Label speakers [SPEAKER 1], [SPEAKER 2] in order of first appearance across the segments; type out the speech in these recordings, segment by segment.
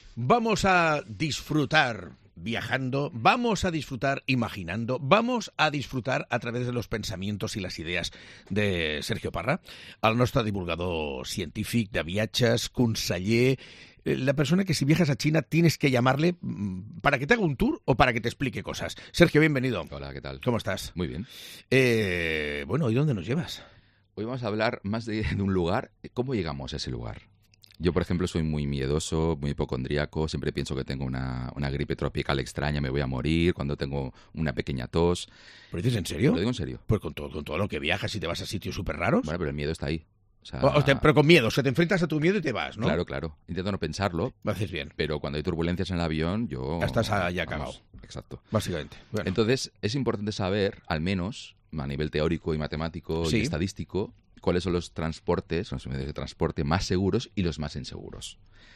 [SPEAKER 1] Vamos a disfrutar viajando, vamos a disfrutar imaginando, vamos a disfrutar a través de los pensamientos i les idees de Sergio Parra, el nostre divulgador científic de viatges, conseller, la persona que si viajas a China tienes que llamarle para que te haga un tour o para que te explique cosas. Sergio, bienvenido.
[SPEAKER 2] Hola, ¿qué tal?
[SPEAKER 1] ¿Cómo estás?
[SPEAKER 2] Muy bien.
[SPEAKER 1] Bueno, ¿y dónde nos llevas?
[SPEAKER 2] Hoy vamos a hablar más de un lugar. ¿Cómo llegamos a ese lugar? Yo, por ejemplo, soy muy miedoso, muy hipocondríaco. Siempre pienso que tengo una gripe tropical extraña, me voy a morir cuando tengo una pequeña tos.
[SPEAKER 1] ¿Pero dices en serio?
[SPEAKER 2] Lo digo en serio.
[SPEAKER 1] Pues con todo lo que viajas y te vas a sitios súper raros.
[SPEAKER 2] Bueno, pero el miedo está ahí. O sea,
[SPEAKER 1] pero con miedo, o sea, te enfrentas a tu miedo y te vas, ¿no?
[SPEAKER 2] Claro. Intento no pensarlo.
[SPEAKER 1] Lo haces bien.
[SPEAKER 2] Pero cuando hay turbulencias en el avión, yo...
[SPEAKER 1] Estás ya cagado.
[SPEAKER 2] Exacto.
[SPEAKER 1] Básicamente. Bueno.
[SPEAKER 2] Entonces, es importante saber, al menos, a nivel teórico y matemático y estadístico, cuáles son los transportes, los medios de transporte más seguros y los más inseguros.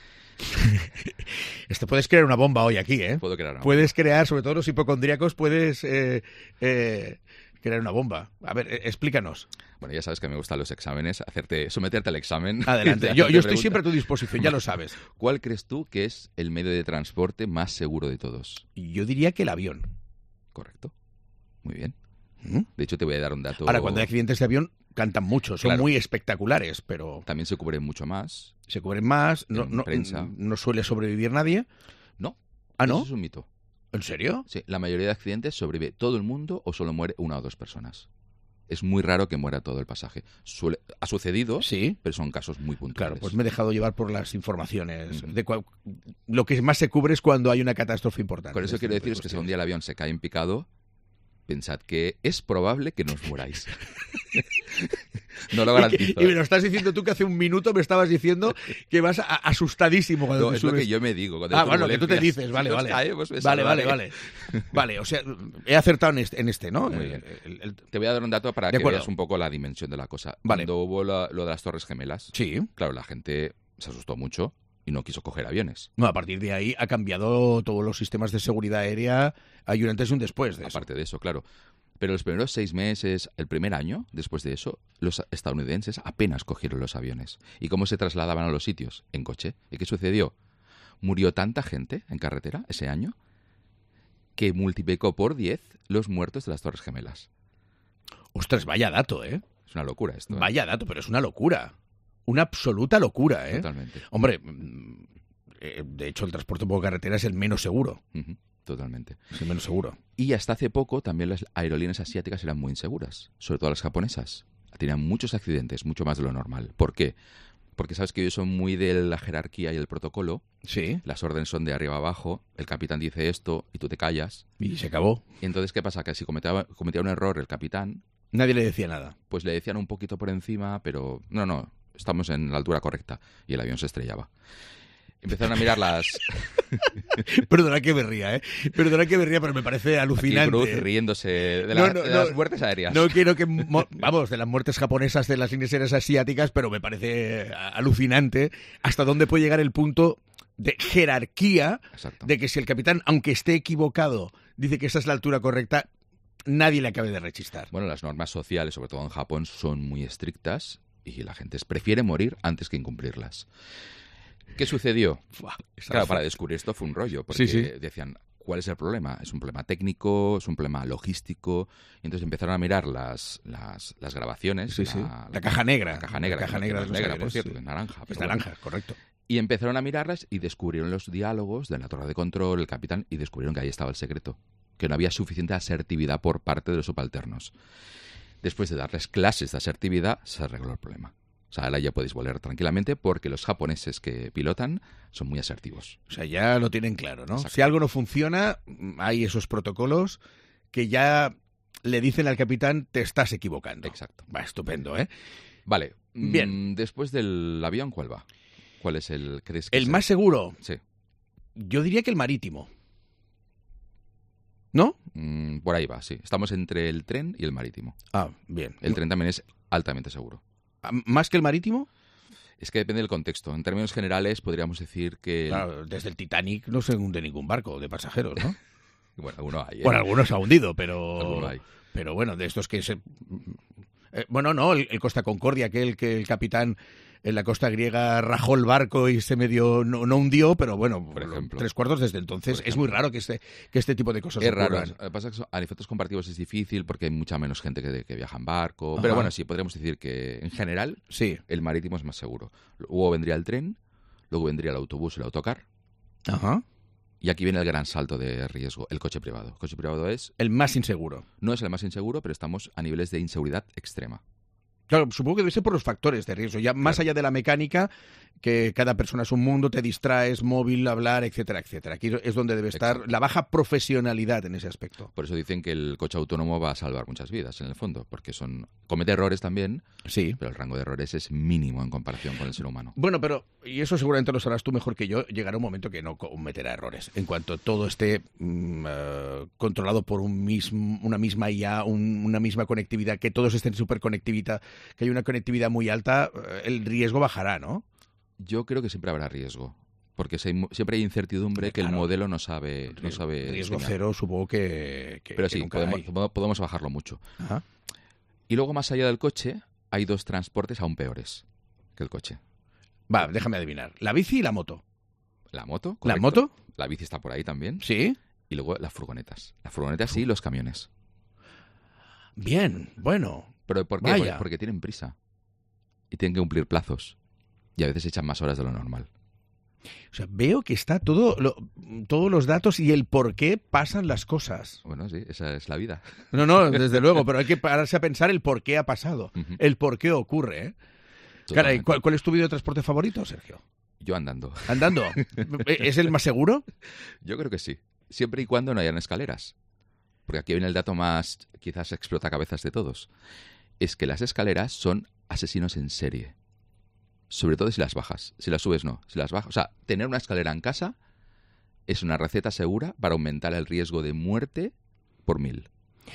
[SPEAKER 1] Puedes crear una bomba hoy aquí, ¿eh?
[SPEAKER 2] Puedo crear una bomba.
[SPEAKER 1] Puedes crear, sobre todo los hipocondríacos, puedes crear una bomba. A ver, explícanos.
[SPEAKER 2] Bueno, ya sabes que me gustan los exámenes, someterte al examen.
[SPEAKER 1] Adelante, yo estoy siempre a tu disposición, ya lo sabes.
[SPEAKER 2] ¿Cuál crees tú que es el medio de transporte más seguro de todos?
[SPEAKER 1] Yo diría que el avión.
[SPEAKER 2] Correcto. Muy bien. De hecho, te voy a dar un dato.
[SPEAKER 1] Ahora, cuando hay accidentes de avión, cantan mucho, son muy espectaculares, pero...
[SPEAKER 2] También se cubren mucho más.
[SPEAKER 1] Se cubren más, no suele sobrevivir nadie.
[SPEAKER 2] No.
[SPEAKER 1] ¿Ah, no?
[SPEAKER 2] Eso es un mito.
[SPEAKER 1] ¿En serio?
[SPEAKER 2] Sí, la mayoría de accidentes sobrevive todo el mundo o solo muere una o dos personas. Es muy raro que muera todo el pasaje. Ha sucedido,
[SPEAKER 1] sí,
[SPEAKER 2] pero son casos muy puntuales.
[SPEAKER 1] Claro, pues me he dejado llevar por las informaciones. Lo que más se cubre es cuando hay una catástrofe importante.
[SPEAKER 2] Con eso quiero deciros que si un día el avión se cae en picado, pensad que es probable que no os muráis. No lo garantizo.
[SPEAKER 1] Y me lo estás diciendo tú que hace un minuto me estabas diciendo que vas asustadísimo cuando te
[SPEAKER 2] es
[SPEAKER 1] subes.
[SPEAKER 2] Lo que yo me digo.
[SPEAKER 1] Bueno, que tú te dices, vale. Vale, o sea, he acertado en este, ¿no?
[SPEAKER 2] Te voy a dar un dato para que veas un poco la dimensión de la cosa.
[SPEAKER 1] Vale.
[SPEAKER 2] Cuando hubo lo de las Torres Gemelas,
[SPEAKER 1] sí,
[SPEAKER 2] claro, la gente se asustó mucho y no quiso coger aviones.
[SPEAKER 1] No, a partir de ahí ha cambiado todos los sistemas de seguridad aérea. Hay un antes y un después de eso.
[SPEAKER 2] Aparte de eso, claro. Pero los primeros 6 meses, el primer año, después de eso, los estadounidenses apenas cogieron los aviones. ¿Y cómo se trasladaban a los sitios? En coche. ¿Y qué sucedió? Murió tanta gente en carretera ese año que multiplicó por 10 los muertos de las Torres Gemelas.
[SPEAKER 1] Ostras, vaya dato, ¿eh?
[SPEAKER 2] Es una locura esto.
[SPEAKER 1] Vaya dato, pero es una locura. Una absoluta locura, ¿eh?
[SPEAKER 2] Totalmente.
[SPEAKER 1] Hombre, de hecho el transporte por carretera es el menos seguro.
[SPEAKER 2] Totalmente.
[SPEAKER 1] Es el menos seguro.
[SPEAKER 2] Y hasta hace poco también las aerolíneas asiáticas eran muy inseguras, sobre todo las japonesas. Tenían muchos accidentes, mucho más de lo normal. ¿Por qué? Porque sabes que ellos son muy de la jerarquía y el protocolo.
[SPEAKER 1] Sí.
[SPEAKER 2] Las órdenes son de arriba a abajo, el capitán dice esto y tú te callas.
[SPEAKER 1] Y se acabó.
[SPEAKER 2] Y entonces, ¿qué pasa? Que si cometía un error el capitán...
[SPEAKER 1] Nadie le decía nada.
[SPEAKER 2] Pues le decían un poquito por encima, pero no, estamos en la altura correcta. Y el avión se estrellaba. Empezaron a mirar las...
[SPEAKER 1] Perdona que me ría, pero me parece alucinante.
[SPEAKER 2] Aquí Cruz riéndose de las muertes aéreas.
[SPEAKER 1] No quiero que... Vamos, de las muertes japonesas de las líneas aéreas asiáticas, pero me parece alucinante hasta dónde puede llegar el punto de jerarquía.
[SPEAKER 2] Exacto.
[SPEAKER 1] De que si el capitán, aunque esté equivocado, dice que esa es la altura correcta, nadie le acabe de rechistar.
[SPEAKER 2] Bueno, las normas sociales, sobre todo en Japón, son muy estrictas y la gente prefiere morir antes que incumplirlas. ¿Qué sucedió? Claro, para descubrir esto fue un rollo, porque decían, ¿cuál es el problema? ¿Es un problema técnico? ¿Es un problema logístico? Y entonces empezaron a mirar las grabaciones.
[SPEAKER 1] La caja negra.
[SPEAKER 2] La caja negra, negra, por cierto, de naranja.
[SPEAKER 1] Es naranja, correcto.
[SPEAKER 2] Y empezaron a mirarlas y descubrieron los diálogos de la torre de control, el capitán, y descubrieron que ahí estaba el secreto, que no había suficiente asertividad por parte de los subalternos. Después de darles clases de asertividad, se arregló el problema. O sea, ahora ya podéis volar tranquilamente porque los japoneses que pilotan son muy asertivos.
[SPEAKER 1] O sea, ya lo tienen claro, ¿no?
[SPEAKER 2] Exacto.
[SPEAKER 1] Si algo no funciona, hay esos protocolos que ya le dicen al capitán, te estás equivocando.
[SPEAKER 2] Exacto.
[SPEAKER 1] Va, estupendo, ¿eh?
[SPEAKER 2] Vale.
[SPEAKER 1] Bien.
[SPEAKER 2] Después del avión, ¿cuál va? ¿Cuál es el crees que
[SPEAKER 1] el más seguro?
[SPEAKER 2] Sí.
[SPEAKER 1] Yo diría que el marítimo. ¿No?
[SPEAKER 2] Por ahí va, sí. Estamos entre el tren y el marítimo.
[SPEAKER 1] Ah, bien.
[SPEAKER 2] El tren también es altamente seguro.
[SPEAKER 1] ¿Más que el marítimo?
[SPEAKER 2] Es que depende del contexto. En términos generales podríamos decir que...
[SPEAKER 1] Claro, desde el Titanic no se hunde ningún barco de pasajeros, ¿no?
[SPEAKER 2] Bueno, alguno hay.
[SPEAKER 1] Bueno, algunos se ha hundido, pero...
[SPEAKER 2] Alguno hay.
[SPEAKER 1] Pero bueno, de estos que se... bueno, no, el Costa Concordia, aquel que el capitán en la costa griega rajó el barco y se medio no hundió, pero bueno,
[SPEAKER 2] por ejemplo,
[SPEAKER 1] 3/4 desde entonces. Es muy raro que este tipo de cosas ocurran.
[SPEAKER 2] Es raro. Lo que pasa es que a efectos comparativos es difícil porque hay mucha menos gente que viaja en barco. Pero bueno, sí, podríamos decir que en general el marítimo es más seguro. Luego vendría el tren, luego vendría el autobús y el autocar.
[SPEAKER 1] Ajá.
[SPEAKER 2] Y aquí viene el gran salto de riesgo, el coche privado. El coche privado es...
[SPEAKER 1] el más inseguro.
[SPEAKER 2] No es el más inseguro, pero estamos a niveles de inseguridad extrema.
[SPEAKER 1] Claro, supongo que debe ser por los factores de riesgo. Ya más allá de la mecánica, que cada persona es un mundo, te distraes, móvil, hablar, etcétera, etcétera. Aquí es donde debe estar la baja profesionalidad en ese aspecto.
[SPEAKER 2] Por eso dicen que el coche autónomo va a salvar muchas vidas, en el fondo, porque comete errores también, pero el rango de errores es mínimo en comparación con el ser humano.
[SPEAKER 1] Bueno, pero, y eso seguramente lo sabrás tú mejor que yo, llegará un momento que no cometerá errores. En cuanto todo esté controlado por una misma IA, una misma conectividad, que todos estén superconectividad, que hay una conectividad muy alta, el riesgo bajará, ¿no?
[SPEAKER 2] Yo creo que siempre habrá riesgo, porque siempre hay incertidumbre que el modelo no sabe
[SPEAKER 1] riesgo
[SPEAKER 2] enseñar.
[SPEAKER 1] Cero, supongo que
[SPEAKER 2] pero sí,
[SPEAKER 1] nunca
[SPEAKER 2] podemos bajarlo mucho.
[SPEAKER 1] Ajá.
[SPEAKER 2] Y luego, más allá del coche, hay dos transportes aún peores que el coche.
[SPEAKER 1] Va, déjame adivinar. La bici y la moto.
[SPEAKER 2] ¿La moto?
[SPEAKER 1] Correcto. ¿La moto?
[SPEAKER 2] La bici está por ahí también.
[SPEAKER 1] Sí.
[SPEAKER 2] Y luego las furgonetas. Las furgonetas y los camiones.
[SPEAKER 1] Bien, bueno.
[SPEAKER 2] ¿Pero por qué?
[SPEAKER 1] Vaya.
[SPEAKER 2] Porque tienen prisa. Y tienen que cumplir plazos. Y a veces echan más horas de lo normal.
[SPEAKER 1] O sea, veo que está todos los datos y el por qué pasan las cosas.
[SPEAKER 2] Bueno, sí, esa es la vida.
[SPEAKER 1] No, desde luego, pero hay que pararse a pensar el por qué ha pasado, el por qué ocurre, ¿eh? Caray, ¿cuál es tu medio de transporte favorito, Sergio?
[SPEAKER 2] Yo andando.
[SPEAKER 1] ¿Andando? ¿Es el más seguro?
[SPEAKER 2] Yo creo que sí. Siempre y cuando no hayan escaleras. Porque aquí viene el dato más, quizás explota cabezas de todos. Es que las escaleras son asesinos en serie. Sobre todo si las bajas. Si las subes, no. Si las bajas. O sea, tener una escalera en casa es una receta segura para aumentar el riesgo de muerte por 1000.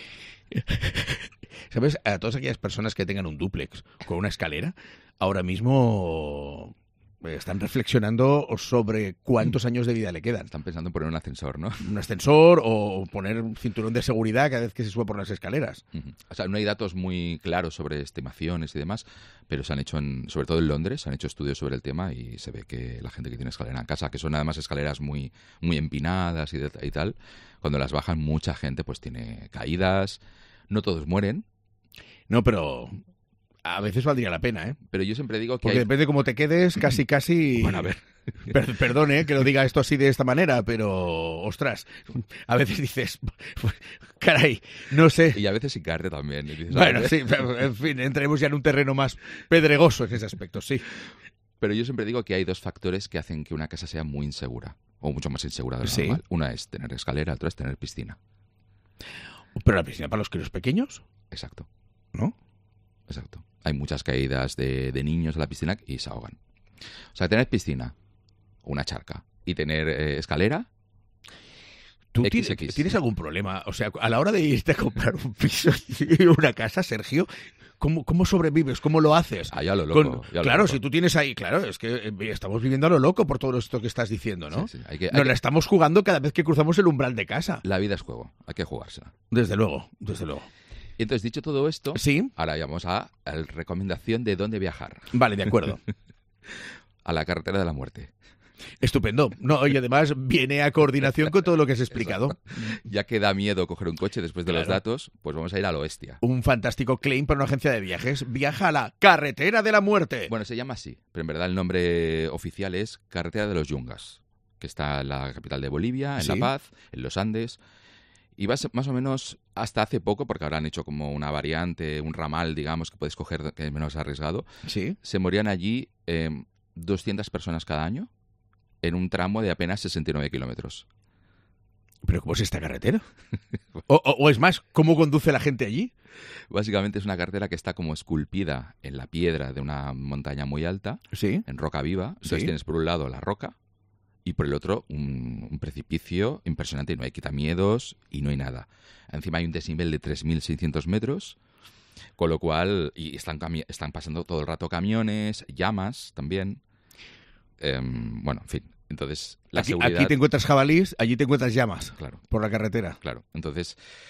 [SPEAKER 1] ¿Sabes? A todas aquellas personas que tengan un dúplex con una escalera, ahora mismo están reflexionando sobre cuántos años de vida le quedan.
[SPEAKER 2] Están pensando en poner un ascensor, ¿no?
[SPEAKER 1] Un ascensor o poner un cinturón de seguridad cada vez que se sube por las escaleras.
[SPEAKER 2] O sea, no hay datos muy claros sobre estimaciones y demás, pero se han hecho, sobre todo en Londres, se han hecho estudios sobre el tema y se ve que la gente que tiene escalera en casa, que son además escaleras muy, muy empinadas y tal, cuando las bajan mucha gente pues tiene caídas, no todos mueren.
[SPEAKER 1] No, pero a veces valdría la pena, ¿eh?
[SPEAKER 2] Pero yo siempre digo que
[SPEAKER 1] porque depende de cómo te quedes, casi...
[SPEAKER 2] Bueno, a ver.
[SPEAKER 1] Perdón, que lo diga esto así de esta manera, pero, ostras, a veces dices, caray, no sé.
[SPEAKER 2] Y a veces sin caerte también. Dices,
[SPEAKER 1] bueno, sí, en fin, entremos ya en un terreno más pedregoso en ese aspecto, sí.
[SPEAKER 2] Pero yo siempre digo que hay dos factores que hacen que una casa sea muy insegura, o mucho más insegura de lo normal. Una es tener escalera, otra es tener piscina.
[SPEAKER 1] ¿Pero la piscina para los críos pequeños?
[SPEAKER 2] Exacto.
[SPEAKER 1] ¿No?
[SPEAKER 2] Exacto. Hay muchas caídas de niños a la piscina y se ahogan. O sea, tener piscina, una charca, y tener escalera...
[SPEAKER 1] ¿Tú tienes algún problema? O sea, a la hora de irte a comprar un piso y una casa, Sergio, ¿cómo sobrevives? ¿Cómo lo haces?
[SPEAKER 2] Ya lo loco.
[SPEAKER 1] Claro, si tú tienes ahí... Claro, es que estamos viviendo a lo loco por todo esto que estás diciendo, ¿no?
[SPEAKER 2] Sí.
[SPEAKER 1] Nos la estamos jugando cada vez que cruzamos el umbral de casa.
[SPEAKER 2] La vida es juego, hay que jugársela.
[SPEAKER 1] Desde luego, desde luego.
[SPEAKER 2] Y entonces, dicho todo esto,
[SPEAKER 1] ¿sí?
[SPEAKER 2] Ahora vamos a la recomendación de dónde viajar.
[SPEAKER 1] Vale, de acuerdo.
[SPEAKER 2] A la carretera de la muerte.
[SPEAKER 1] Estupendo. No, y además viene a coordinación con todo lo que has explicado.
[SPEAKER 2] Ya que da miedo coger un coche después de los datos, pues vamos a ir a lo bestia.
[SPEAKER 1] Un fantástico claim para una agencia de viajes. Viaja a la carretera de la muerte.
[SPEAKER 2] Bueno, se llama así, pero en verdad el nombre oficial es Carretera de los Yungas, que está en la capital de Bolivia, en La Paz, en los Andes. Y vas más o menos hasta hace poco, porque ahora han hecho como una variante, un ramal, digamos, que puedes coger, que es menos arriesgado.
[SPEAKER 1] Sí.
[SPEAKER 2] Se morían allí 200 personas cada año en un tramo de apenas 69 kilómetros.
[SPEAKER 1] ¿Pero cómo es esta carretera? o es más, ¿cómo conduce la gente allí?
[SPEAKER 2] Básicamente es una carretera que está como esculpida en la piedra de una montaña muy alta, en roca viva. Entonces tienes por un lado la roca y por el otro un precipicio impresionante y no hay quitamiedos y no hay nada. Encima hay un desnivel de 3.600 metros, con lo cual y están pasando todo el rato camiones, llamas también. Bueno, en fin. Entonces, la seguridad...
[SPEAKER 1] Aquí te encuentras jabalís, allí te encuentras llamas.
[SPEAKER 2] Claro.
[SPEAKER 1] Por la carretera.
[SPEAKER 2] Claro. Entonces,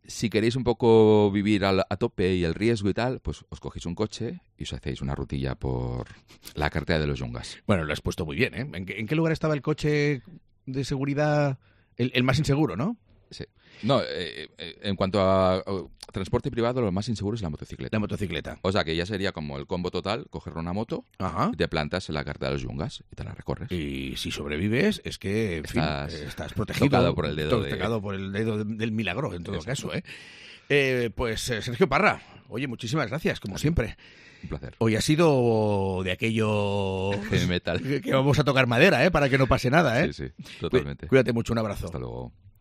[SPEAKER 2] Si queréis un poco vivir a tope y el riesgo y tal, pues os cogéis un coche y os hacéis una rutilla por la carretera de los Yungas.
[SPEAKER 1] Bueno, lo has puesto muy bien, ¿eh? ¿En qué lugar estaba el coche de seguridad? El más inseguro, ¿no?
[SPEAKER 2] Sí. No, en cuanto a transporte privado, lo más inseguro es la motocicleta.
[SPEAKER 1] La motocicleta.
[SPEAKER 2] O sea, que ya sería como el combo total, coger una moto,
[SPEAKER 1] Ajá,
[SPEAKER 2] y te plantas en la carretera de los Yungas y te la recorres.
[SPEAKER 1] y si sobrevives, es que, en fin, estás protegido.
[SPEAKER 2] Tocado por el dedo.
[SPEAKER 1] Tocado por el dedo del milagro, en todo caso, ¿eh? Pues Sergio Parra, oye, muchísimas gracias, como siempre.
[SPEAKER 2] Un placer.
[SPEAKER 1] Hoy ha sido de aquello
[SPEAKER 2] Heavy metal.
[SPEAKER 1] que vamos a tocar madera, para que no pase nada, ¿eh?
[SPEAKER 2] Sí, totalmente.
[SPEAKER 1] Cuídate mucho, un abrazo.
[SPEAKER 2] Hasta luego.